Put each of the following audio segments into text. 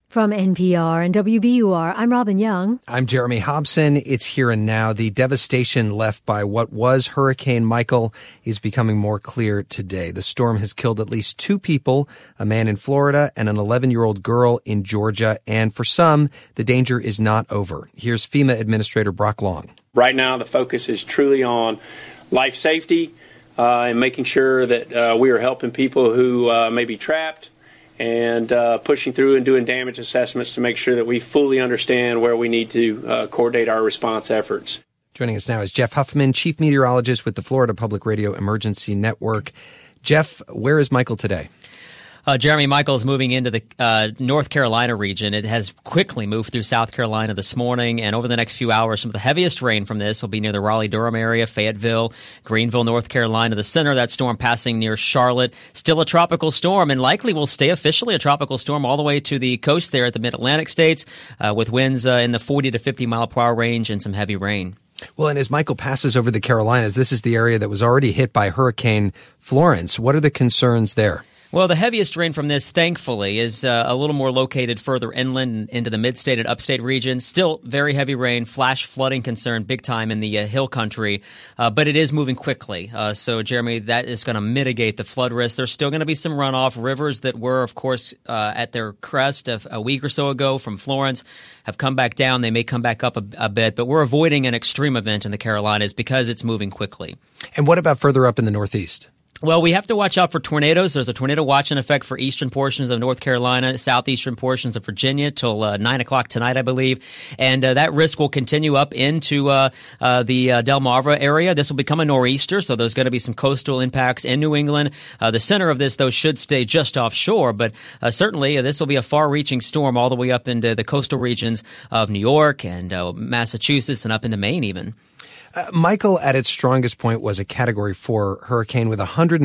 From NPR and WBUR, I'm Robin Young. I'm Jeremy Hobson. It's here and now. The devastation left by what was Hurricane Michael is becoming more clear today. The storm has killed at least 2 people, a man in Florida and an 11-year-old girl in Georgia. And for some, the danger is not over. Here's FEMA Administrator Brock Long. Right now, the focus is truly on life safety and making sure that we are helping people who may be trapped, and pushing through and doing damage assessments to make sure that we fully understand where we need to coordinate our response efforts. Joining us now is Jeff Huffman, Chief Meteorologist with the Florida Public Radio Emergency Network. Jeff, where is Michael today? Jeremy, Michael is moving into the North Carolina region. It has quickly moved through South Carolina this morning, and over the next few hours, some of the heaviest rain from this will be near the Raleigh-Durham area, Fayetteville, Greenville, North Carolina. The center of that storm passing near Charlotte. Still a tropical storm, and likely will stay officially a tropical storm all the way to the coast there at the Mid-Atlantic states, with winds in the 40 to 50 mile per hour range and some heavy rain. Well, and as Michael passes over the Carolinas, this is the area that was already hit by Hurricane Florence. What are the concerns there? Well, the heaviest rain from this, thankfully, is a little more located further inland into the mid-state and upstate regions. Still very heavy rain, flash flooding concern big time in the hill country, but it is moving quickly. So, Jeremy, that is going to mitigate the flood risk. There's still going to be some runoff. Rivers that were, of course, at their crest a week or so ago from Florence have come back down. They may come back up a bit, but we're avoiding an extreme event in the Carolinas because it's moving quickly. And what about further up in the Northeast? Well, we have to watch out for tornadoes. There's a tornado watch in effect for eastern portions of North Carolina, southeastern portions of Virginia till 9 o'clock tonight, I believe. And that risk will continue up into the Delmarva area. This will become a nor'easter, so there's going to be some coastal impacts in New England. The center of this, though, should stay just offshore, but certainly this will be a far-reaching storm all the way up into the coastal regions of New York and Massachusetts and up into Maine even. Michael, at its strongest point, was a Category 4 hurricane with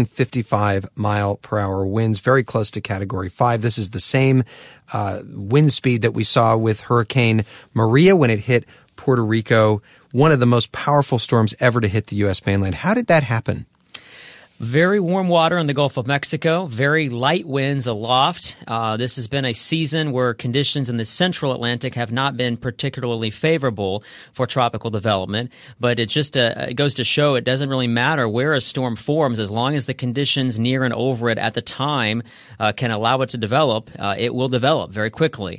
155-mile-per-hour winds, very close to Category 5. This is the same wind speed that we saw with Hurricane Maria when it hit Puerto Rico, one of the most powerful storms ever to hit the U.S. mainland. How did that happen? Very warm water in the Gulf of Mexico, very light winds aloft. This has been a season where conditions in the central Atlantic have not been particularly favorable for tropical development. But it just it goes to show it doesn't really matter where a storm forms as long as the conditions near and over it at the time can allow it to develop. It will develop very quickly.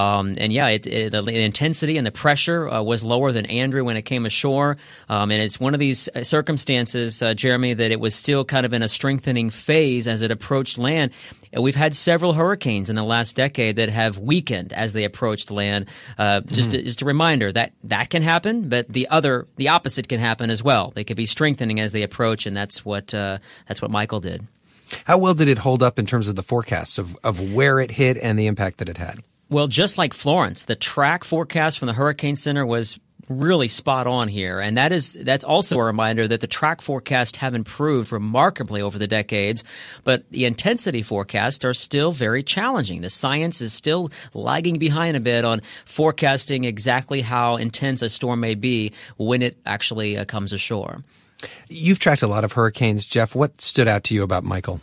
The intensity and the pressure was lower than Andrew when it came ashore. And it's one of these circumstances, Jeremy, that it was still kind of in a strengthening phase as it approached land. We've had several hurricanes in the last decade that have weakened as they approached land. Just a reminder that can happen, but the opposite can happen as well. They could be strengthening as they approach, and that's what Michael did. How well did it hold up in terms of the forecasts of where it hit and the impact that it had? Well, just like Florence, the track forecast from the Hurricane Center was really spot on here. And that's also a reminder that the track forecasts have improved remarkably over the decades, but the intensity forecasts are still very challenging. The science is still lagging behind a bit on forecasting exactly how intense a storm may be when it actually comes ashore. You've tracked a lot of hurricanes, Jeff. What stood out to you about Michael?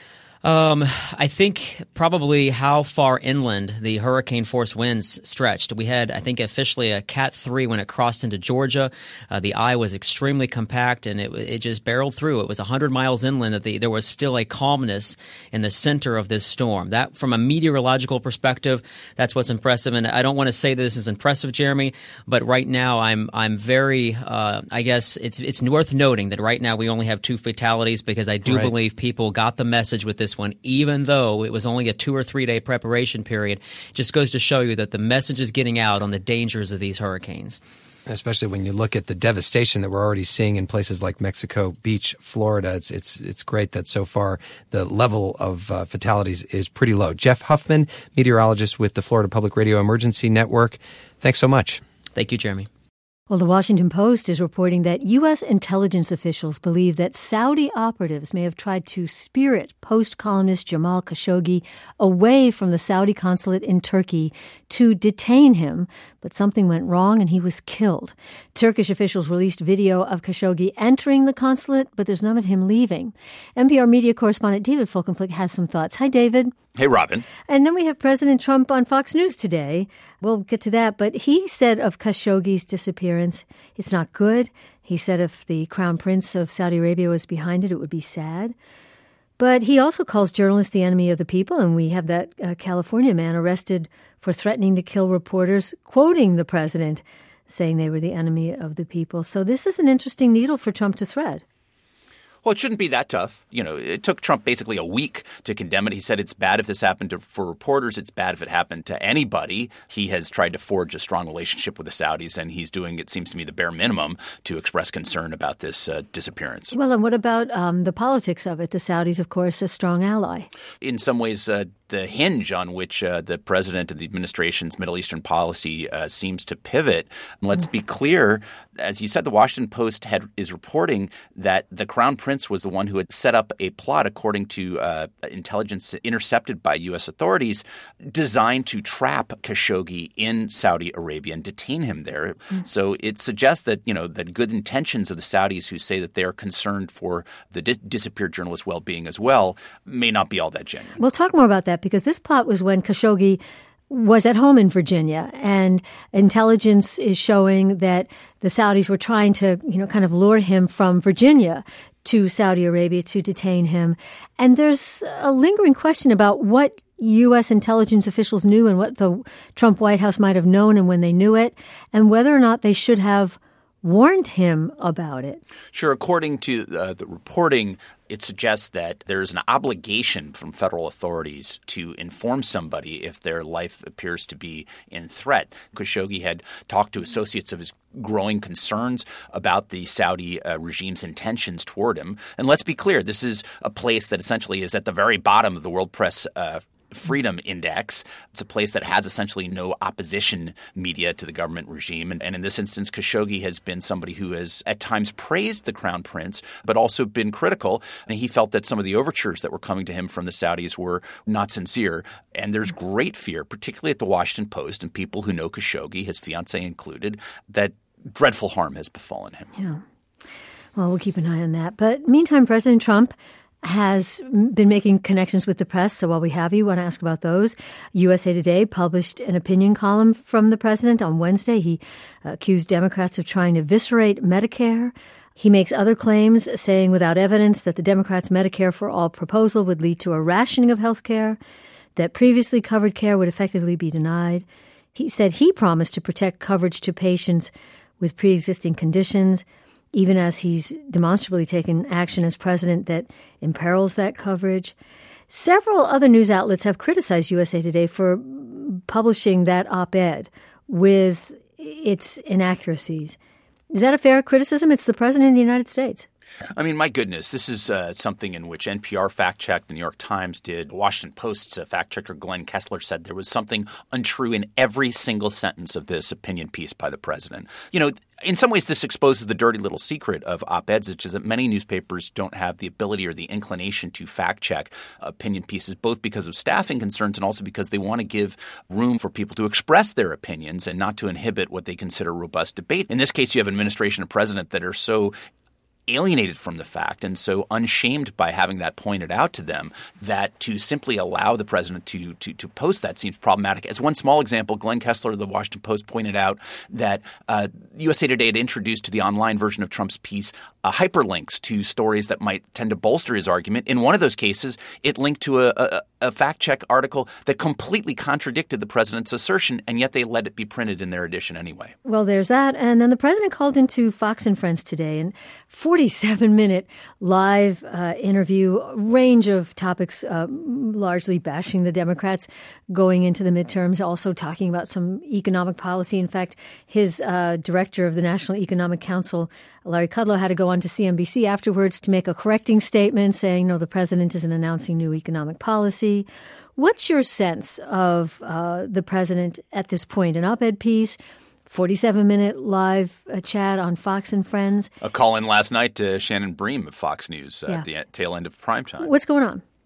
I think probably how far inland the hurricane force winds stretched. We had, I think, officially a Cat 3 when it crossed into Georgia. The eye was extremely compact, and it just barreled through. It was 100 miles inland that there was still a calmness in the center of this storm. That, from a meteorological perspective, that's what's impressive. And I don't want to say that this is impressive, Jeremy, but right now I'm very, I guess it's worth noting that right now we only have 2 fatalities because I do believe people got the message with this one, even though it was only a 2 or 3 day preparation period. Just goes to show you that the message is getting out on the dangers of these hurricanes. Especially when you look at the devastation that we're already seeing in places like Mexico Beach, Florida. It's great that so far the level of fatalities is pretty low. Jeff Huffman, meteorologist with the Florida Public Radio Emergency Network. Thanks so much. Thank you, Jeremy. Well, the Washington Post is reporting that U.S. intelligence officials believe that Saudi operatives may have tried to spirit Post columnist Jamal Khashoggi away from the Saudi consulate in Turkey to detain him, but something went wrong and he was killed. Turkish officials released video of Khashoggi entering the consulate, but there's none of him leaving. NPR media correspondent David Folkenflik has some thoughts. Hi, David. Hey, Robin. And then we have President Trump on Fox News today. We'll get to that. But he said of Khashoggi's disappearance, it's not good. He said if the Crown Prince of Saudi Arabia was behind it, it would be sad. But he also calls journalists the enemy of the people. And we have that California man arrested for threatening to kill reporters, quoting the president, saying they were the enemy of the people. So this is an interesting needle for Trump to thread. Well, it shouldn't be that tough. It took Trump basically a week to condemn it. He said it's bad if this happened for reporters. It's bad if it happened to anybody. He has tried to forge a strong relationship with the Saudis, and he's doing, it seems to me, the bare minimum to express concern about this disappearance. Well, and what about the politics of it? The Saudis, of course, a strong ally. In some ways, the hinge on which the president and the administration's Middle Eastern policy seems to pivot. And let's be clear, as you said, the Washington Post is reporting that the Crown Prince was the one who had set up a plot, according to intelligence intercepted by U.S. authorities, designed to trap Khashoggi in Saudi Arabia and detain him there. So it suggests that, that good intentions of the Saudis who say that they are concerned for the disappeared journalist's well-being as well may not be all that genuine. We'll talk more about that because this plot was when Khashoggi was at home in Virginia, and intelligence is showing that the Saudis were trying to, kind of lure him from Virginia to Saudi Arabia to detain him. And there's a lingering question about what U.S. intelligence officials knew and what the Trump White House might have known and when they knew it, and whether or not they should have warned him about it. Sure. According to the reporting, it suggests that there's an obligation from federal authorities to inform somebody if their life appears to be in threat. Khashoggi had talked to associates of his growing concerns about the Saudi regime's intentions toward him. And let's be clear, this is a place that essentially is at the very bottom of the World Press Freedom Index. It's a place that has essentially no opposition media to the government regime. And in this instance, Khashoggi has been somebody who has at times praised the Crown Prince, but also been critical. And he felt that some of the overtures that were coming to him from the Saudis were not sincere. And there's great fear, particularly at the Washington Post and people who know Khashoggi, his fiancée included, that dreadful harm has befallen him. Yeah. Well, we'll keep an eye on that. But meantime, President Trump has been making connections with the press. So while we have you, I want to ask about those. USA Today published an opinion column from the president on Wednesday. He accused Democrats of trying to eviscerate Medicare. He makes other claims, saying without evidence that the Democrats' Medicare for All proposal would lead to a rationing of health care, that previously covered care would effectively be denied. He said he promised to protect coverage to patients with pre-existing conditions, even as he's demonstrably taken action as president that imperils that coverage. Several other news outlets have criticized USA Today for publishing that op-ed with its inaccuracies. Is that a fair criticism? It's the president of the United States. I mean, my goodness, this is something in which NPR fact-checked, the New York Times did. Washington Post's fact-checker Glenn Kessler said there was something untrue in every single sentence of this opinion piece by the president. In some ways, this exposes the dirty little secret of op-eds, which is that many newspapers don't have the ability or the inclination to fact-check opinion pieces, both because of staffing concerns and also because they want to give room for people to express their opinions and not to inhibit what they consider robust debate. In this case, you have an administration and president that are so alienated from the fact and so unshamed by having that pointed out to them that to simply allow the president to post that seems problematic. As one small example, Glenn Kessler of the Washington Post pointed out that USA Today had introduced to the online version of Trump's piece hyperlinks to stories that might tend to bolster his argument. In one of those cases, it linked to a fact-check article that completely contradicted the president's assertion, and yet they let it be printed in their edition anyway. Well, there's that. And then the president called into Fox and Friends today, and 47-minute live interview, a range of topics, largely bashing the Democrats going into the midterms, also talking about some economic policy. In fact, his director of the National Economic Council, Larry Kudlow, had to go on to CNBC afterwards to make a correcting statement saying, no, the president isn't announcing new economic policy. What's your sense of the president at this point? An op-ed piece, 47-minute live chat on Fox and Friends. A call in last night to Shannon Bream of Fox News at the tail end of primetime. What's going on?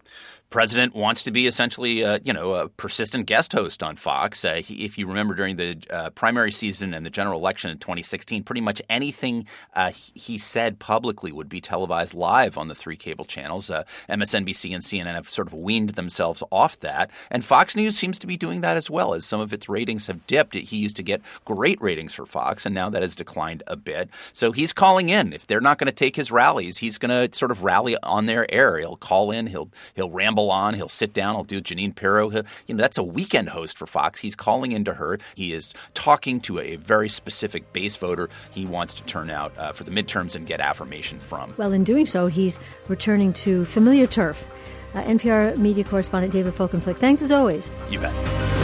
president wants to be essentially, a persistent guest host on Fox. If you remember during the primary season and the general election in 2016, pretty much anything he said publicly would be televised live on the three cable channels. MSNBC and CNN have sort of weaned themselves off that. And Fox News seems to be doing that as well, as some of its ratings have dipped. He used to get great ratings for Fox, and now that has declined a bit. So he's calling in. If they're not going to take his rallies, he's going to sort of rally on their air. He'll call in. He'll ramble on. He'll sit down. He'll do Jeanine Pirro. That's a weekend host for Fox. He's calling into her. He is talking to a very specific base voter he wants to turn out for the midterms and get affirmation from. Well, in doing so, he's returning to familiar turf. NPR media correspondent David Folkenflik, thanks as always. You bet.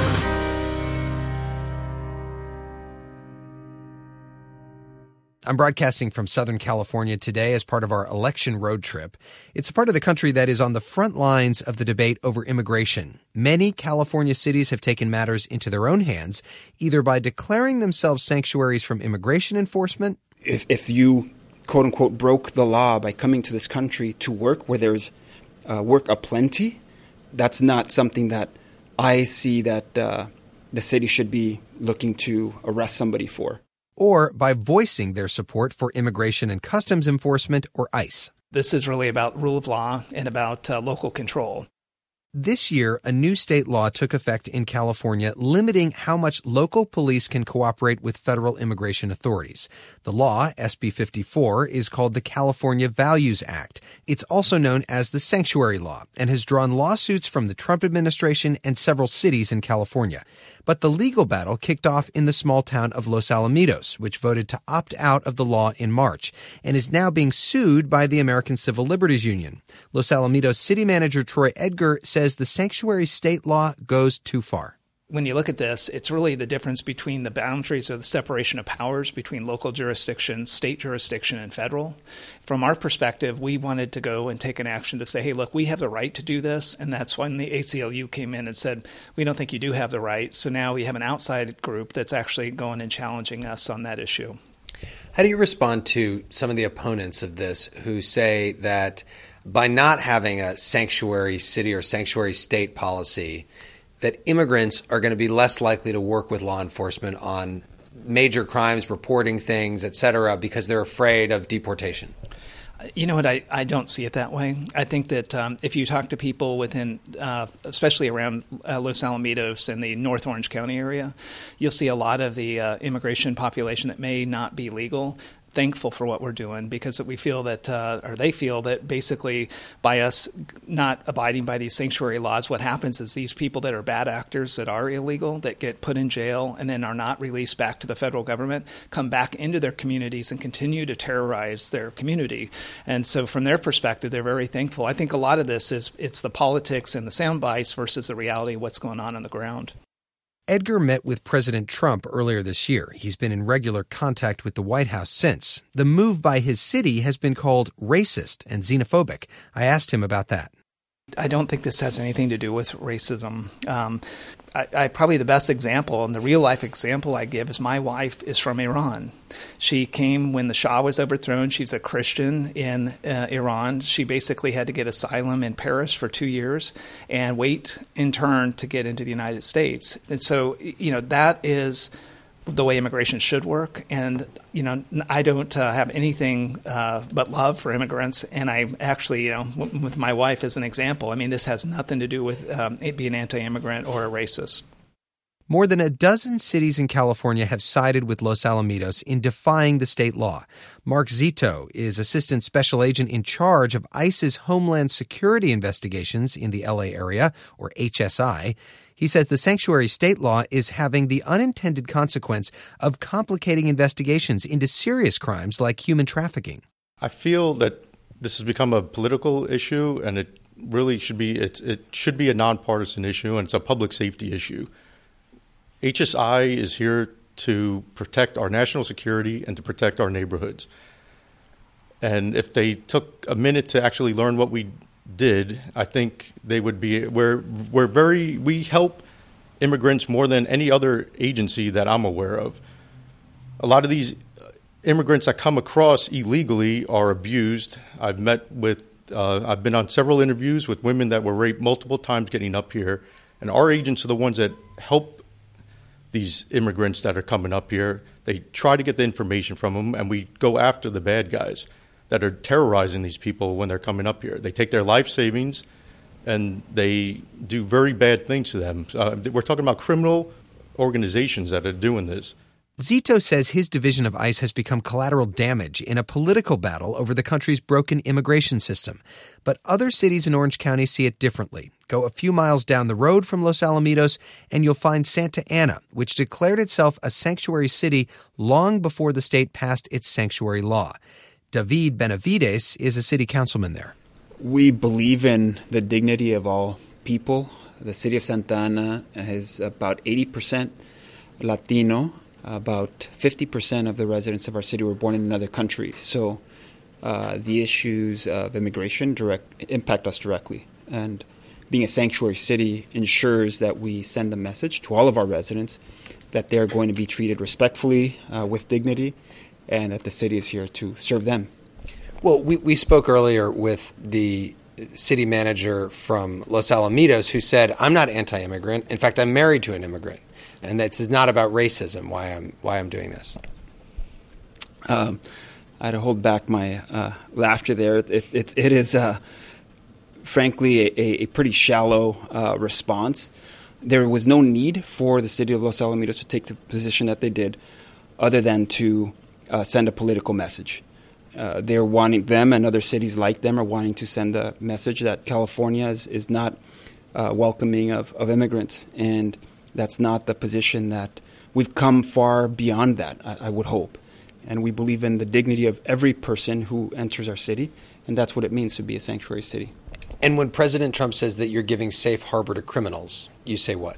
I'm broadcasting from Southern California today as part of our election road trip. It's a part of the country that is on the front lines of the debate over immigration. Many California cities have taken matters into their own hands, either by declaring themselves sanctuaries from immigration enforcement. If you, quote unquote, broke the law by coming to this country to work where there's work aplenty, that's not something that I see that the city should be looking to arrest somebody for. Or by voicing their support for Immigration and Customs Enforcement, or ICE. This is really about rule of law and about local control. This year, a new state law took effect in California limiting how much local police can cooperate with federal immigration authorities. The law, SB 54, is called the California Values Act. It's also known as the Sanctuary Law and has drawn lawsuits from the Trump administration and several cities in California. But the legal battle kicked off in the small town of Los Alamitos, which voted to opt out of the law in March and is now being sued by the American Civil Liberties Union. Los Alamitos city manager Troy Edgar says the sanctuary state law goes too far. When you look at this, it's really the difference between the boundaries of the separation of powers between local jurisdiction, state jurisdiction, and federal. From our perspective, we wanted to go and take an action to say, hey, look, we have the right to do this. And that's when the ACLU came in and said, we don't think you do have the right. So now we have an outside group that's actually going and challenging us on that issue. How do you respond to some of the opponents of this who say that by not having a sanctuary city or sanctuary state policy, that immigrants are going to be less likely to work with law enforcement on major crimes, reporting things, et cetera, because they're afraid of deportation? You know what? I don't see it that way. I think that if you talk to people within, especially around Los Alamitos and the North Orange County area, you'll see a lot of the immigration population that may not be legal thankful for what we're doing, because we feel that, or they feel that basically by us not abiding by these sanctuary laws, what happens is these people that are bad actors, that are illegal, that get put in jail and then are not released back to the federal government, come back into their communities and continue to terrorize their community. And so from their perspective, they're very thankful. I think a lot of this is it's the politics and the sound bites versus the reality of what's going on the ground. Edgar met with President Trump earlier this year. He's been in regular contact with the White House since. The move by his city has been called racist and xenophobic. I asked him about that. I don't think this has anything to do with racism. I probably the best example, and the real-life example I give, is my wife is from Iran. She came when the Shah was overthrown. She's a Christian in Iran. She basically had to get asylum in Paris for 2 years and wait in turn to get into the United States. And so, that is the way immigration should work. And, I don't have anything but love for immigrants. And I actually, with my wife as an example, this has nothing to do with it being anti-immigrant or a racist. More than a dozen cities in California have sided with Los Alamitos in defying the state law. Mark Zito is Assistant Special Agent in charge of ICE's Homeland Security Investigations in the LA area, or HSI. He says the sanctuary state law is having the unintended consequence of complicating investigations into serious crimes like human trafficking. I feel that this has become a political issue, and it really should be it should be a nonpartisan issue, and it's a public safety issue. HSI is here to protect our national security and to protect our neighborhoods. And if they took a minute to actually learn what we did, I think they would be. We help immigrants more than any other agency that I'm aware of. A lot of these immigrants that come across illegally are abused. I've met with I've been on several interviews with women that were raped multiple times getting up here, and our agents are the ones that help these immigrants that are coming up here. They try to get the information from them, and we go after the bad guys that are terrorizing these people when they're coming up here. They take their life savings, and they do very bad things to them. We're talking about criminal organizations that are doing this. Zito says his division of ICE has become collateral damage in a political battle over the country's broken immigration system. But other cities in Orange County see it differently. Go a few miles down the road from Los Alamitos, and you'll find Santa Ana, which declared itself a sanctuary city long before the state passed its sanctuary law. David Benavides is a city councilman there. We believe in the dignity of all people. The city of Santa Ana is about 80% Latino. About 50% of the residents of our city were born in another country. So the issues of immigration impact us directly. And being a sanctuary city ensures that we send a message to all of our residents that they're going to be treated respectfully, with dignity, and that the city is here to serve them. Well, we spoke earlier with the city manager from Los Alamitos who said, I'm not anti-immigrant. In fact, I'm married to an immigrant. And this is not about racism, why I'm doing this. I had to hold back my laughter there. It is, frankly, a pretty shallow response. There was no need for the city of Los Alamitos to take the position that they did, other than to send a political message. They're wanting, them and other cities like them are wanting to send a message that California is not welcoming of immigrants, and that's not the position that we've come far beyond that, I would hope. And we believe in the dignity of every person who enters our city, and that's what it means to be a sanctuary city. And when President Trump says that you're giving safe harbor to criminals, you say what?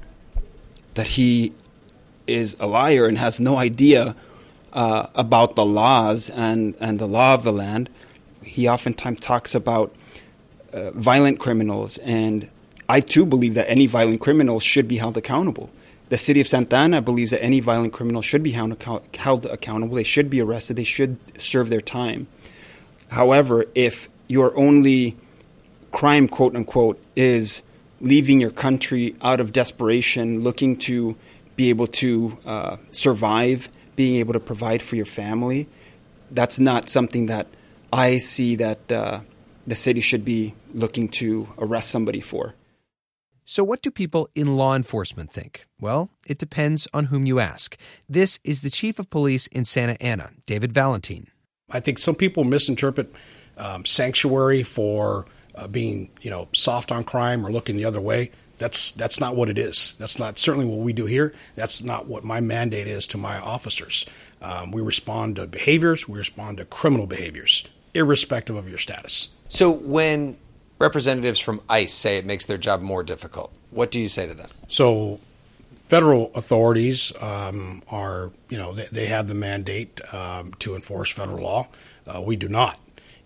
That he is a liar and has no idea about the laws and the law of the land. He oftentimes talks about violent criminals, and I, too, believe that any violent criminal should be held accountable. The city of Santa Ana believes that any violent criminal should be held accountable. They should be arrested. They should serve their time. However, if your only crime, quote unquote, is leaving your country out of desperation, looking to be able to survive, being able to provide for your family, that's not something that I see that the city should be looking to arrest somebody for. So what do people in law enforcement think? Well, it depends on whom you ask. This is the chief of police in Santa Ana, David Valentin. I think some people misinterpret sanctuary for being, soft on crime or looking the other way. That's not what it is. That's not certainly what we do here. That's not what my mandate is to my officers. We respond to behaviors. We respond to criminal behaviors, irrespective of your status. So when representatives from ICE say it makes their job more difficult, what do you say to them? So federal authorities are, they have the mandate to enforce federal law. We do not.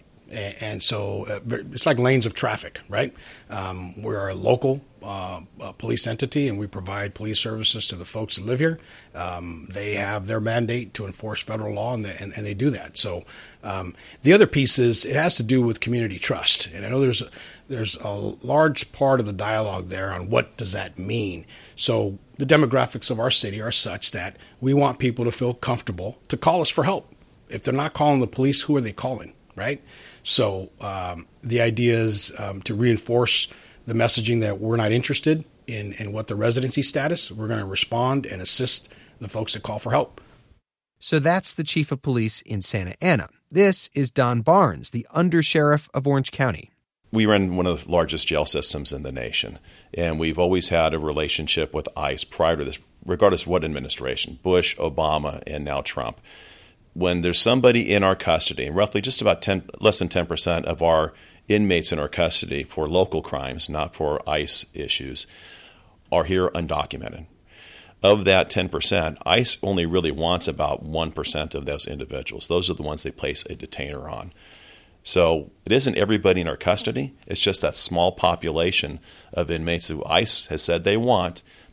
And so it's like lanes of traffic, right? We're a local police entity, and we provide police services to the folks that live here. They have their mandate to enforce federal law, and they do that. So the other piece is it has to do with community trust. And I know there's a large part of the dialogue there on what does that mean. So the demographics of our city are such that we want people to feel comfortable to call us for help. If they're not calling the police, who are they calling, right? So the idea is to reinforce the messaging that we're not interested in what the residency status. We're going to respond and assist the folks that call for help. So that's the chief of police in Santa Ana. This is Don Barnes, the undersheriff of Orange County. We run one of the largest jail systems in the nation, and we've always had a relationship with ICE prior to this, regardless of what administration, Bush, Obama, and now Trump. When there's somebody in our custody, and roughly just about less than 10% of our inmates in our custody for local crimes, not for ICE issues, are here undocumented. Of that 10%, ICE only really wants about 1% of those individuals. Those are the ones they place a detainer on. So it isn't everybody in our custody. It's just that small population of inmates who ICE has said they want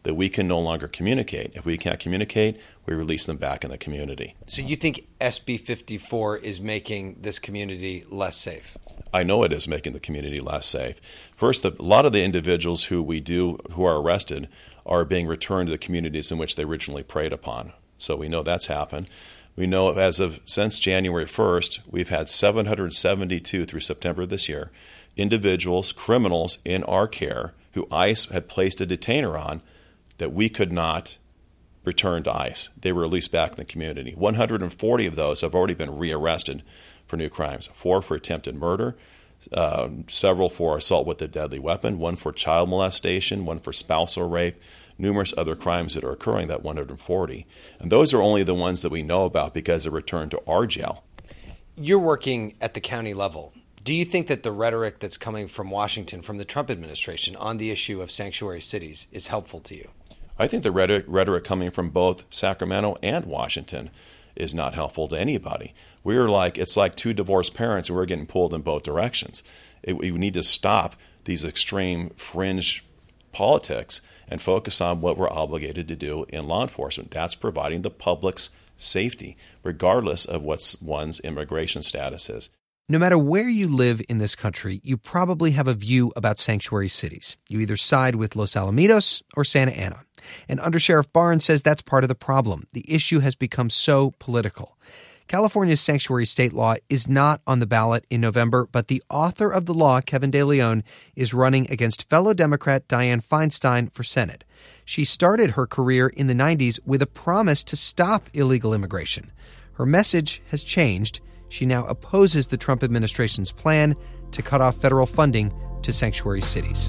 that we can no longer communicate. If we can't communicate, we release them back in the community. So you think SB 54 is making this community less safe? I know it is making the community less safe. First, a lot of the individuals who are arrested are being returned to the communities in which they originally preyed upon. So we know that's happened. We know since January 1st, we've had 772 through September this year, individuals, criminals in our care who ICE had placed a detainer on that we could not return to ICE. They were released back in the community. 140 of those have already been rearrested for new crimes, 4 for attempted murder, several for assault with a deadly weapon, 1 for child molestation, 1 for spousal rape, numerous other crimes that are occurring, that 140. And those are only the ones that we know about because they're returned to our jail. You're working at the county level. Do you think that the rhetoric that's coming from Washington, from the Trump administration, on the issue of sanctuary cities is helpful to you? I think the rhetoric coming from both Sacramento and Washington is not helpful to anybody. It's like two divorced parents and we're getting pulled in both directions. We need to stop these extreme fringe politics and focus on what we're obligated to do in law enforcement. That's providing the public's safety, regardless of what one's immigration status is. No matter where you live in this country, you probably have a view about sanctuary cities. You either side with Los Alamitos or Santa Ana. And Undersheriff Barnes says that's part of the problem. The issue has become so political. California's sanctuary state law is not on the ballot in November, but the author of the law, Kevin De Leon, is running against fellow Democrat Dianne Feinstein for Senate. She started her career in the 90s with a promise to stop illegal immigration. Her message has changed. She now opposes the Trump administration's plan to cut off federal funding to sanctuary cities.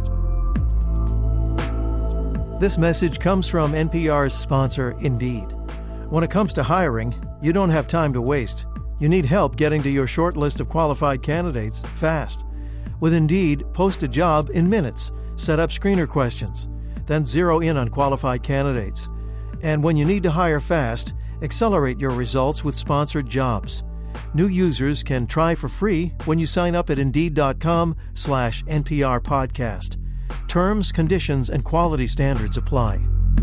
This message comes from NPR's sponsor, Indeed. When it comes to hiring, you don't have time to waste. You need help getting to your short list of qualified candidates fast. With Indeed, post a job in minutes, set up screener questions, then zero in on qualified candidates. And when you need to hire fast, accelerate your results with sponsored jobs. New users can try for free when you sign up at Indeed.com/NPR podcast. Terms, conditions, and quality standards apply.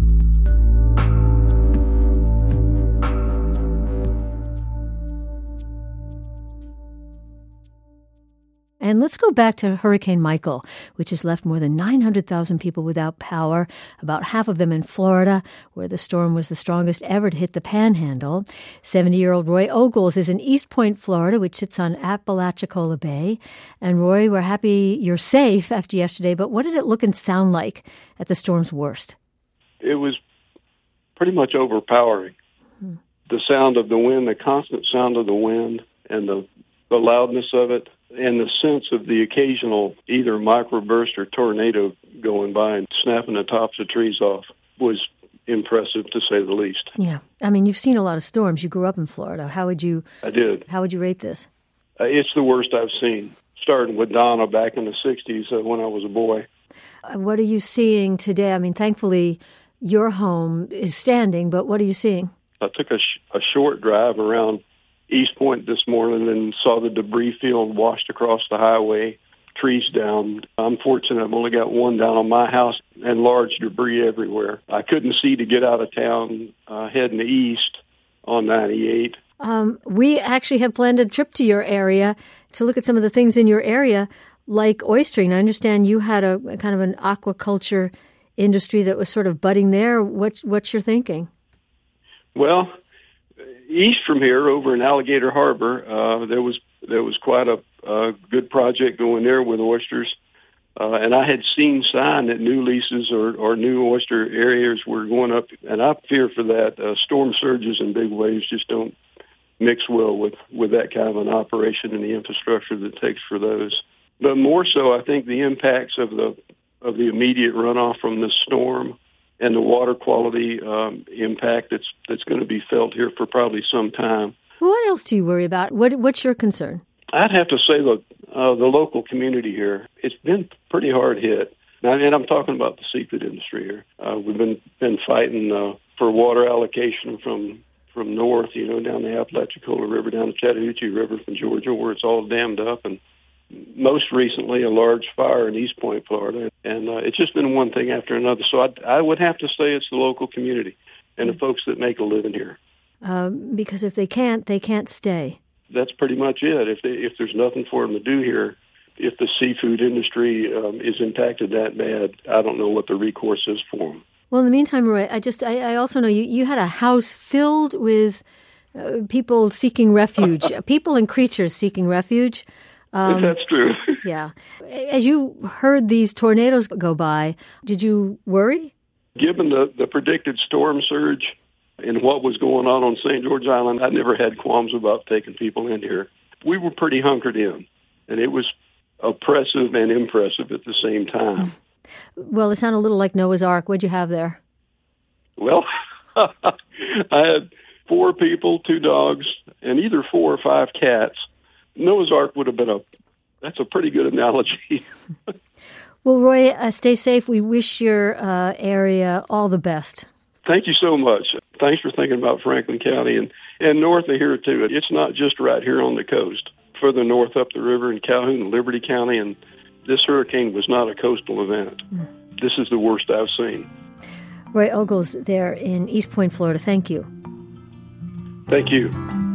And let's go back to Hurricane Michael, which has left more than 900,000 people without power, about half of them in Florida, where the storm was the strongest ever to hit the Panhandle. 70-year-old Roy Ogles is in East Point, Florida, which sits on Apalachicola Bay. And Roy, we're happy you're safe after yesterday, but what did it look and sound like at the storm's worst? It was pretty much overpowering. The sound of the wind, the constant sound of the wind, and the loudness of it, and the sense of the occasional either microburst or tornado going by and snapping the tops of trees off was impressive, to say the least. Yeah. I mean, you've seen a lot of storms. You grew up in Florida. I did. How would you rate this? It's the worst I've seen, starting with Donna back in the 60s when I was a boy. What are you seeing today? I mean, thankfully, your home is standing, but what are you seeing? I took a short drive around East Point this morning and saw the debris field washed across the highway, trees down. I'm fortunate I've only got one down on my house and large debris everywhere. I couldn't see to get out of town heading east on 98. We actually have planned a trip to your area to look at some of the things in your area, like oystering. I understand you had a kind of an aquaculture industry that was sort of budding there. What's your thinking? Well, east from here, over in Alligator Harbor, there was quite a good project going there with oysters, and I had seen sign that new leases or new oyster areas were going up, and I fear for that. Storm surges and big waves just don't mix well with that kind of an operation and the infrastructure that it takes for those. But more so, I think the impacts of the immediate runoff from the storm and the water quality impact that's going to be felt here for probably some time. Well, what else do you worry about? What's your concern? I'd have to say the local community here, it's been pretty hard hit. And I'm talking about the seafood industry here. We've been fighting for water allocation from north, down the Apalachicola River, down the Chattahoochee River from Georgia, where it's all dammed up. And most recently, a large fire in East Point, Florida. And it's just been one thing after another. So I would have to say it's the local community and the folks that make a living here. Because if they can't stay. That's pretty much it. If there's nothing for them to do here, if the seafood industry is impacted that bad, I don't know what the recourse is for them. Well, in the meantime, Roy, I also know you had a house filled with people seeking refuge, people and creatures seeking refuge. That's true. Yeah. As you heard these tornadoes go by, did you worry? Given the predicted storm surge and what was going on St. George Island, I never had qualms about taking people in here. We were pretty hunkered in, and it was oppressive and impressive at the same time. Well, it sounded a little like Noah's Ark. What'd you have there? Well, I had 4 people, 2 dogs, and either 4 or 5 cats. Noah's Ark would have been that's a pretty good analogy. Well, Roy, stay safe. We wish your area all the best. Thank you so much. Thanks for thinking about Franklin County and north of here, too. It's not just right here on the coast. Further north up the river in Calhoun, Liberty County, and this hurricane was not a coastal event. This is the worst I've seen. Roy Ogles there in East Point, Florida. Thank you. Thank you.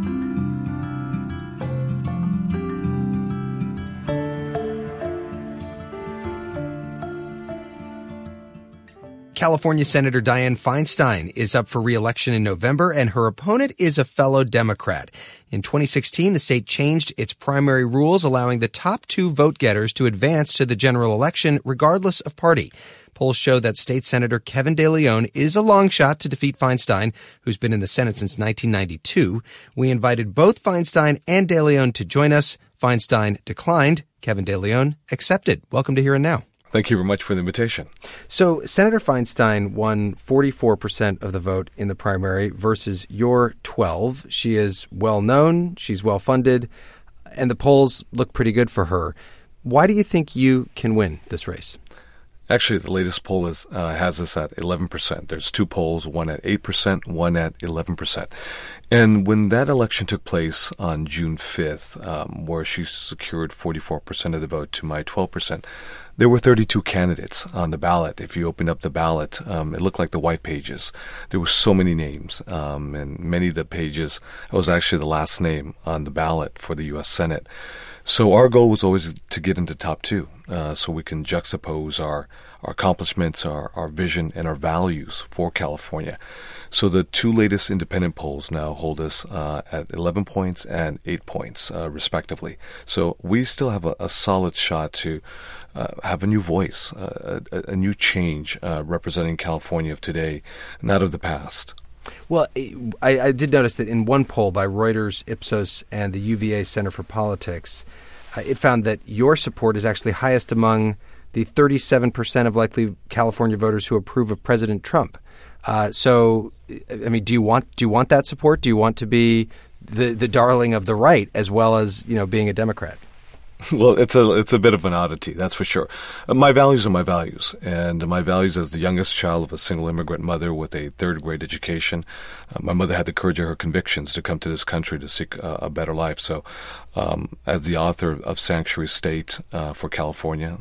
California Senator Dianne Feinstein is up for re-election in November, and her opponent is a fellow Democrat. In 2016, the state changed its primary rules, allowing the top 2 vote-getters to advance to the general election regardless of party. Polls show that State Senator Kevin De Leon is a long shot to defeat Feinstein, who's been in the Senate since 1992. We invited both Feinstein and De Leon to join us. Feinstein declined. Kevin De Leon accepted. Welcome to Here and Now. Thank you very much for the invitation. So Senator Feinstein won 44% of the vote in the primary versus your 12. She is well known, she's well funded, and the polls look pretty good for her. Why do you think you can win this race? Actually, the latest poll has us at 11%. There's 2 polls, one at 8%, one at 11%. And when that election took place on June 5th, where she secured 44% of the vote to my 12%, there were 32 candidates on the ballot. If you opened up the ballot, it looked like the white pages. There were so many names, and many of the pages, it was actually the last name on the ballot for the U.S. Senate. So our goal was always to get into top 2, so we can juxtapose our accomplishments, our vision, and our values for California. So the 2 latest independent polls now hold us at 11 points and 8 points, respectively. So we still have a solid shot to have a new voice, a new change representing California of today, not of the past. Well, I did notice that in one poll by Reuters, Ipsos, and the UVA Center for Politics, it found that your support is actually highest among the 37% of likely California voters who approve of President Trump. So, I mean, do you want that support? Do you want to be the darling of the right as well as, being a Democrat? Well, it's a bit of an oddity, that's for sure. My values are my values, and my values as the youngest child of a single immigrant mother with a 3rd-grade education. My mother had the courage of her convictions to come to this country to seek a better life. So, as the author of Sanctuary State for California,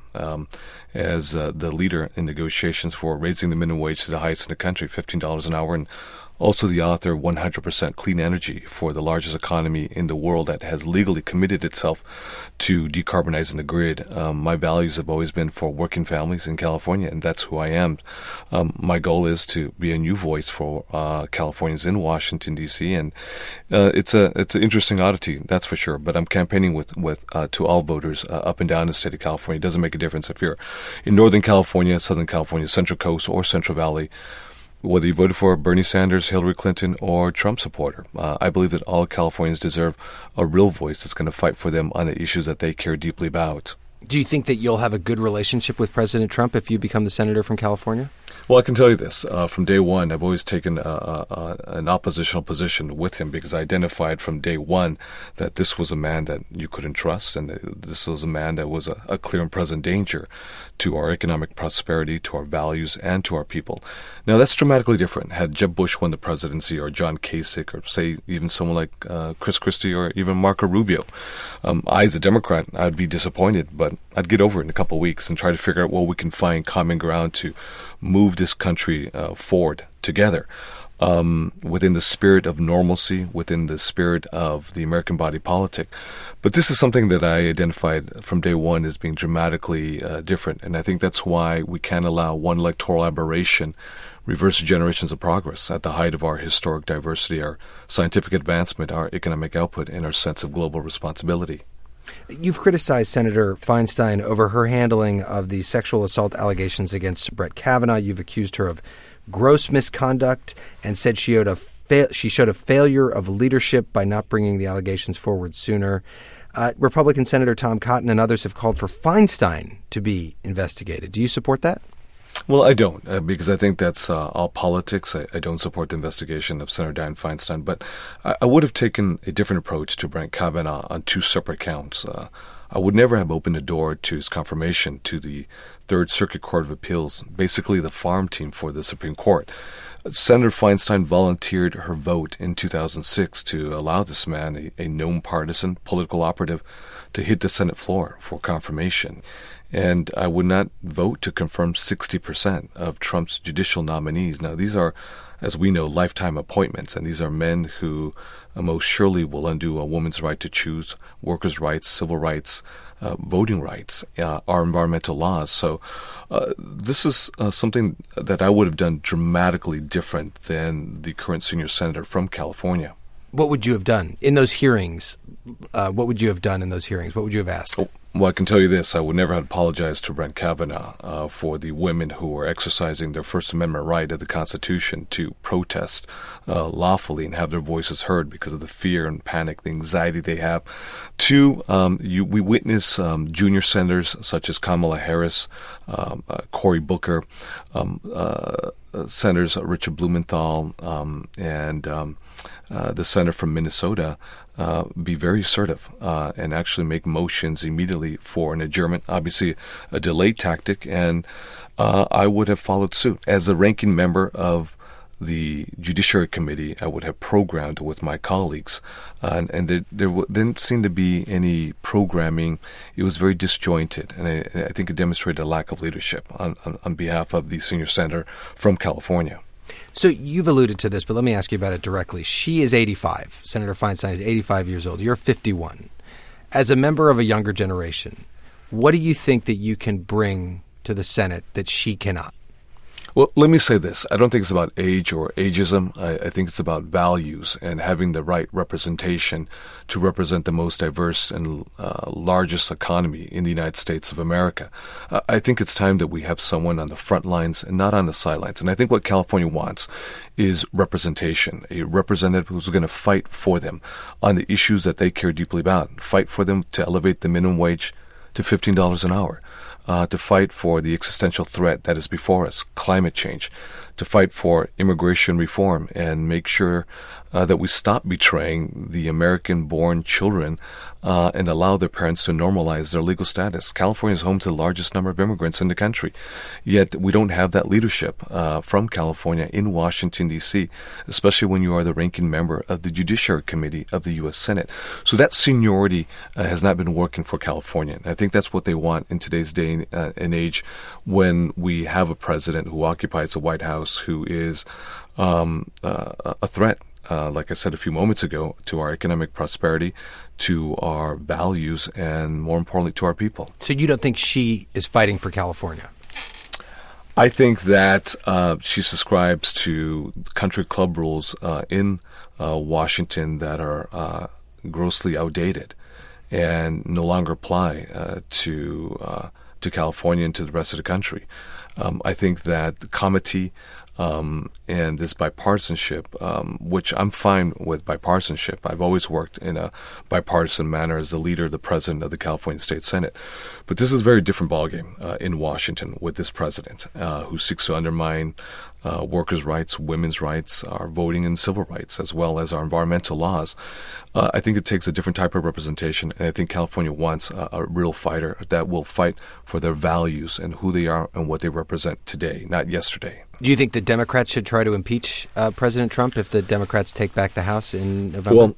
as the leader in negotiations for raising the minimum wage to the highest in the country, $15 an hour, and also the author of 100% Clean Energy for the largest economy in the world that has legally committed itself to decarbonizing the grid. My values have always been for working families in California, and that's who I am. My goal is to be a new voice for Californians in Washington, D.C., and it's an interesting oddity, that's for sure, but I'm campaigning with to all voters up and down the state of California. It doesn't make a difference if you're in Northern California, Southern California, Central Coast, or Central Valley. Whether you voted for Bernie Sanders, Hillary Clinton, or Trump supporter, I believe that all Californians deserve a real voice that's going to fight for them on the issues that they care deeply about. Do you think that you'll have a good relationship with President Trump if you become the senator from California? Well, I can tell you this. From day one, I've always taken an oppositional position with him because I identified from day one that this was a man that you couldn't trust, and this was a man that was a clear and present danger to our economic prosperity, to our values, and to our people. Now, that's dramatically different. Had Jeb Bush won the presidency, or John Kasich, or say even someone like Chris Christie, or even Marco Rubio, I, as a Democrat, I'd be disappointed, but I'd get over it in a couple of weeks and try to figure out where we can find common ground to move this country forward together. Within the spirit of normalcy, within the spirit of the American body politic. But this is something that I identified from day one as being dramatically different. And I think that's why we can't allow one electoral aberration reverse generations of progress at the height of our historic diversity, our scientific advancement, our economic output, and our sense of global responsibility. You've criticized Senator Feinstein over her handling of the sexual assault allegations against Brett Kavanaugh. You've accused her of gross misconduct and said she showed a failure of leadership by not bringing the allegations forward sooner. Republican Senator Tom Cotton and others have called for Feinstein to be investigated. Do you support that? Well, I don't, because I think that's all politics. I don't support the investigation of Senator Dianne Feinstein, but I would have taken a different approach to Brett Kavanaugh on two separate counts. I would never have opened the door to his confirmation to the Third Circuit Court of Appeals, basically the farm team for the Supreme Court. Senator Feinstein volunteered her vote in 2006 to allow this man, a known partisan political operative, to hit the Senate floor for confirmation. And I would not vote to confirm 60% of Trump's judicial nominees. Now, these are, as we know, lifetime appointments, and these are men who most surely will undo a woman's right to choose, workers' rights, civil rights, voting rights, our environmental laws. So this is something that I would have done dramatically different than the current senior senator from California. What would you have done in those hearings? What would you have done in those hearings? What would you have asked? Well, I can tell you this. I would never have apologized to Brett Kavanaugh for the women who were exercising their First Amendment right of the Constitution to protest lawfully and have their voices heard because of the fear and panic, the anxiety they have. Two, we witness junior senators such as Kamala Harris, Cory Booker, Senators Richard Blumenthal, and the senator from Minnesota be very assertive and actually make motions immediately for an adjournment, obviously a delayed tactic, and I would have followed suit. As a ranking member of the Judiciary Committee, I would have programmed with my colleagues, and there didn't seem to be any programming. It was very disjointed, and I think it demonstrated a lack of leadership on behalf of the senior senator from California. So you've alluded to this, but let me ask you about it directly. She is 85. Senator Feinstein is 85 years old. You're 51. As a member of a younger generation, what do you think that you can bring to the Senate that she cannot? Well, let me say this. I don't think it's about age or ageism. I think it's about values and having the right representation to represent the most diverse and largest economy in the United States of America. I think it's time that we have someone on the front lines and not on the sidelines. And I think what California wants is representation, a representative who's going to fight for them on the issues that they care deeply about, fight for them to elevate the minimum wage to $15 an hour. To fight for the existential threat that is before us, climate change, to fight for immigration reform and make sure that we stop betraying the American-born children and allow their parents to normalize their legal status. California is home to the largest number of immigrants in the country, yet we don't have that leadership from California in Washington, D.C., especially when you are the ranking member of the Judiciary Committee of the U.S. Senate. So that seniority has not been working for California. I think that's what they want in today's day and age when we have a president who occupies the White House who is a threat, like I said a few moments ago, to our economic prosperity, to our values, and more importantly, to our people. So you don't think she is fighting for California? I think that she subscribes to country club rules in Washington that are grossly outdated and no longer apply to California and to the rest of the country. I think that the comity and this bipartisanship, which I'm fine with bipartisanship. I've always worked in a bipartisan manner as the leader, the president of the California State Senate. But this is a very different ballgame in Washington with this president who seeks to undermine workers' rights, women's rights, our voting and civil rights, as well as our environmental laws. I think it takes a different type of representation, and I think California wants a real fighter that will fight for their values and who they are and what they represent today, not yesterday. Do you think the Democrats should try to impeach President Trump if the Democrats take back the House in November? Well,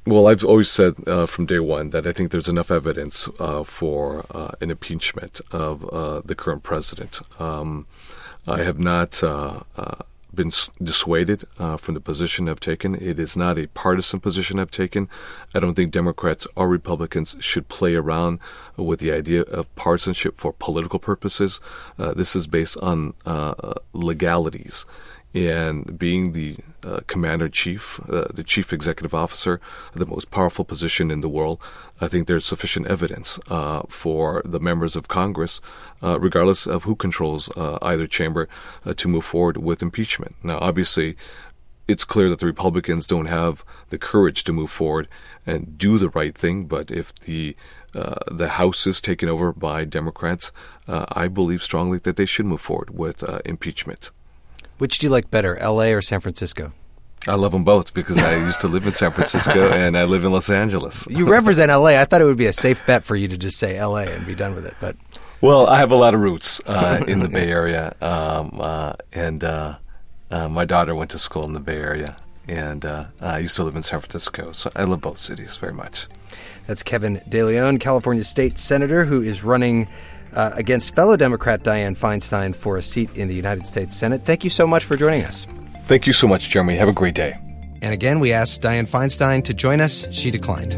Well, I've always said from day one that I think there's enough evidence for an impeachment of the current president. I have not been dissuaded from the position I've taken. It is not a partisan position I've taken. I don't think Democrats or Republicans should play around with the idea of partisanship for political purposes. This is based on legalities. And being the commander-in-chief, the chief executive officer, the most powerful position in the world, I think there's sufficient evidence for the members of Congress, regardless of who controls either chamber, to move forward with impeachment. Now, obviously, it's clear that the Republicans don't have the courage to move forward and do the right thing, but if the House is taken over by Democrats, I believe strongly that they should move forward with impeachment. Which do you like better, L.A. or San Francisco? I love them both because I used to live in San Francisco and I live in Los Angeles. You represent L.A. I thought it would be a safe bet for you to just say L.A. and be done with it. But well, I have a lot of roots in the Bay Area, and my daughter went to school in the Bay Area, and I used to live in San Francisco, so I love both cities very much. That's Kevin DeLeon, California State Senator, who is running against fellow Democrat Dianne Feinstein for a seat in the United States Senate. Thank you so much for joining us. Thank you so much, Jeremy. Have a great day. And again, we asked Dianne Feinstein to join us. She declined.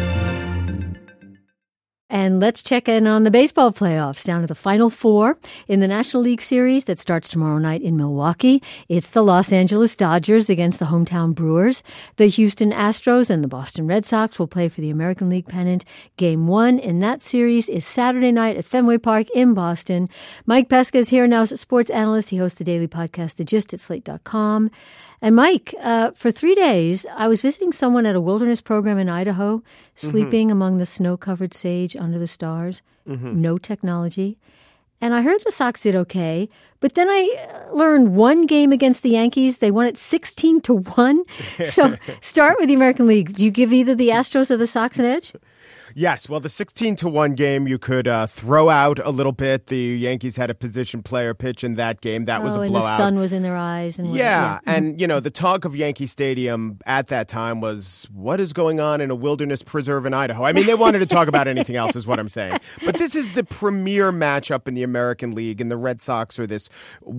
And let's check in on the baseball playoffs, down to the Final Four in the National League Series that starts tomorrow night in Milwaukee. It's the Los Angeles Dodgers against the hometown Brewers. The Houston Astros and the Boston Red Sox will play for the American League pennant. Game 1 in that series is Saturday night at Fenway Park in Boston. Mike Pesca is here now as a sports analyst. He hosts the daily podcast, The Gist, at Slate.com. And Mike, for 3 days, I was visiting someone at a wilderness program in Idaho, sleeping among the snow-covered sage under the stars, no technology. And I heard the Sox did okay, but then I learned one game against the Yankees, they won it 16-1. So start with the American League. Do you give either the Astros or the Sox an edge? Yes, well, the 16-1 game, you could throw out a little bit. The Yankees had a position player pitch in that game. That was a blowout. And the sun was in their eyes. And and, the talk of Yankee Stadium at that time was, what is going on in a wilderness preserve in Idaho? I mean, they wanted to talk about anything else is what I'm saying. But this is the premier matchup in the American League, and the Red Sox are this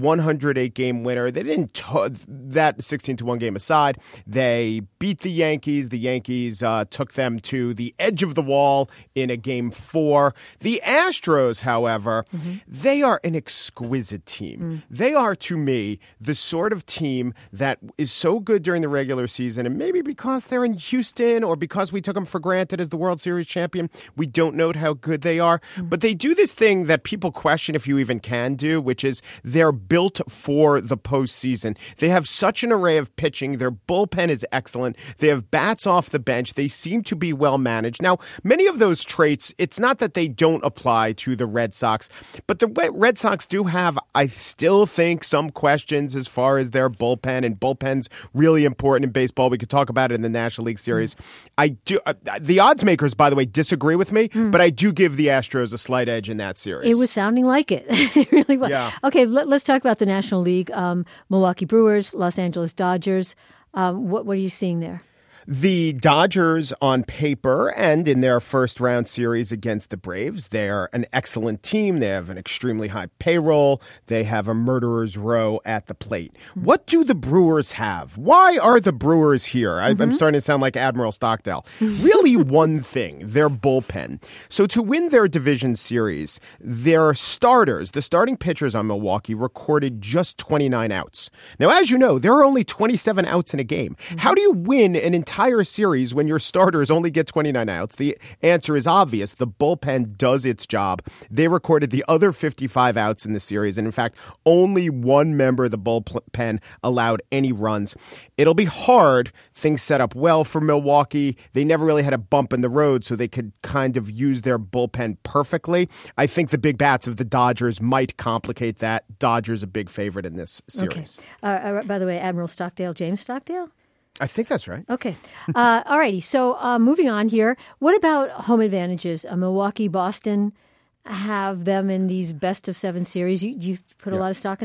108-game winner. They didn't that 16-1 game aside, they beat the Yankees. The Yankees took them to the edge of the wall in a Game 4. The Astros, however, they are an exquisite team. They are, to me, the sort of team that is so good during the regular season, and maybe because they're in Houston or because we took them for granted as the World Series champion, we don't note how good they are. But they do this thing that people question if you even can do, which is they're built for the postseason. They have such an array of pitching. Their bullpen is excellent. They have bats off the bench. They seem to be well managed. Now, many of those traits, it's not that they don't apply to the Red Sox, but the Red Sox do have, I still think, some questions as far as their bullpen, and bullpen's really important in baseball. We could talk about it in the National League Series. I do. The odds makers, by the way, disagree with me, but I do give the Astros a slight edge in that series. It was sounding like it. It really was. Yeah. Okay, let's talk about the National League. Milwaukee Brewers, Los Angeles Dodgers. What are you seeing there? The Dodgers on paper and in their first round series against the Braves, they're an excellent team. They have an extremely high payroll. They have a murderer's row at the plate. What do the Brewers have? Why are the Brewers here? I'm starting to sound like Admiral Stockdale. Really one thing, their bullpen. So to win their division series, their starters, the starting pitchers on Milwaukee, recorded just 29 outs. Now, as you know, there are only 27 outs in a game. How do you win an entire series when your starters only get 29 outs? The answer is obvious. The bullpen does its job. They recorded the other 55 outs in the series, and in fact, only one member of the bullpen allowed any runs. It'll be hard. Things set up well for Milwaukee. They never really had a bump in the road, so they could kind of use their bullpen perfectly. I think the big bats of the Dodgers might complicate that. Dodgers a big favorite in this series. Okay. By the way, Admiral Stockdale, James Stockdale? I think that's right. Okay. All righty. So moving on here. What about home advantages? Milwaukee, Boston have them in these best of 7 series. Do you put a lot of stock in that?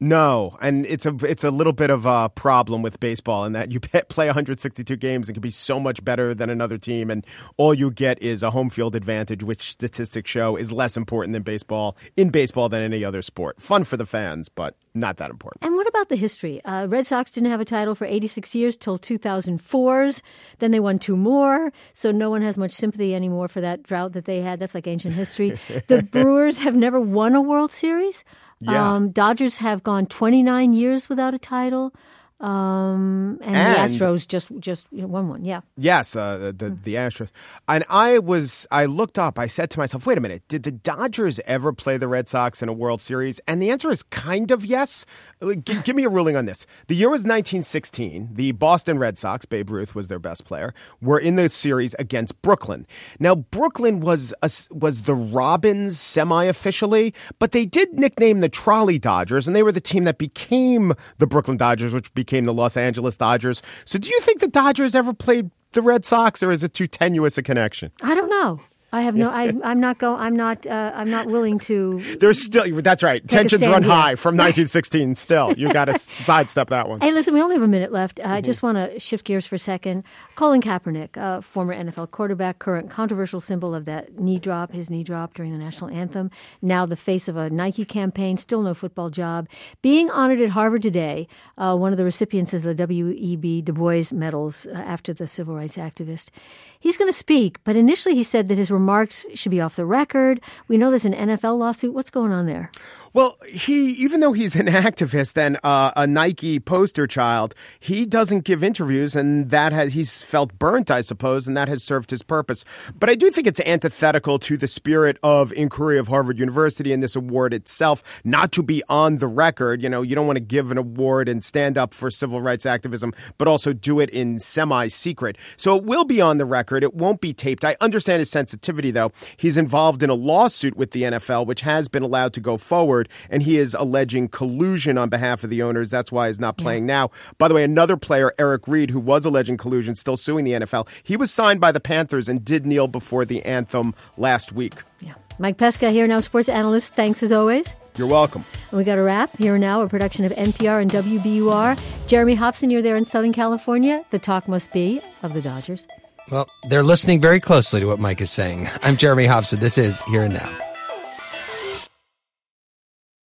No, and it's a little bit of a problem with baseball in that you play 162 games and can be so much better than another team, and all you get is a home field advantage, which statistics show is less important than baseball than any other sport. Fun for the fans, but not that important. And what about the history? Red Sox didn't have a title for 86 years till 2004's. Then they won 2 more, so no one has much sympathy anymore for that drought that they had. That's like ancient history. The Brewers have never won a World Series. Yeah. Dodgers have gone 29 years without a title. And the Astros just won one, yeah. Yes, the Astros. And I looked up, I said to myself, wait a minute, did the Dodgers ever play the Red Sox in a World Series? And the answer is kind of yes. Give me a ruling on this. The year was 1916. The Boston Red Sox, Babe Ruth was their best player, were in the series against Brooklyn. Now, Brooklyn was the Robins semi-officially, but they did nickname the Trolley Dodgers, and they were the team that became the Brooklyn Dodgers, which became the Los Angeles Dodgers. So do you think the Dodgers ever played the Red Sox, or is it too tenuous a connection? I don't know. I have no. I'm not willing to. There's still. That's right. Tensions run high from 1916. Still, you got to sidestep that one. Hey, listen. We only have a minute left. I just want to shift gears for a second. Colin Kaepernick, former NFL quarterback, current controversial symbol of that his knee drop during the national anthem. Now the face of a Nike campaign. Still no football job. Being honored at Harvard today. One of the recipients of the W.E.B. Du Bois medals after the civil rights activist. He's going to speak, but initially he said that his remarks should be off the record. We know there's an NFL lawsuit. What's going on there? Well, even though he's an activist and a Nike poster child, he doesn't give interviews, and he's felt burnt, I suppose, and that has served his purpose. But I do think it's antithetical to the spirit of inquiry of Harvard University and this award itself, not to be on the record. You know, you don't want to give an award and stand up for civil rights activism, but also do it in semi-secret. So it will be on the record. It won't be taped. I understand his sensitivity, though. He's involved in a lawsuit with the NFL, which has been allowed to go forward. And he is alleging collusion on behalf of the owners. That's why he's not playing now. By the way, another player, Eric Reed, who was alleging collusion, still suing the NFL. He was signed by the Panthers and did kneel before the anthem last week. Yeah. Mike Pesca here now, sports analyst. Thanks as always. You're welcome. And we got a wrap. Here and Now, a production of NPR and WBUR. Jeremy Hobson, you're there in Southern California. The talk must be of the Dodgers. Well, they're listening very closely to what Mike is saying. I'm Jeremy Hobson. This is Here and Now.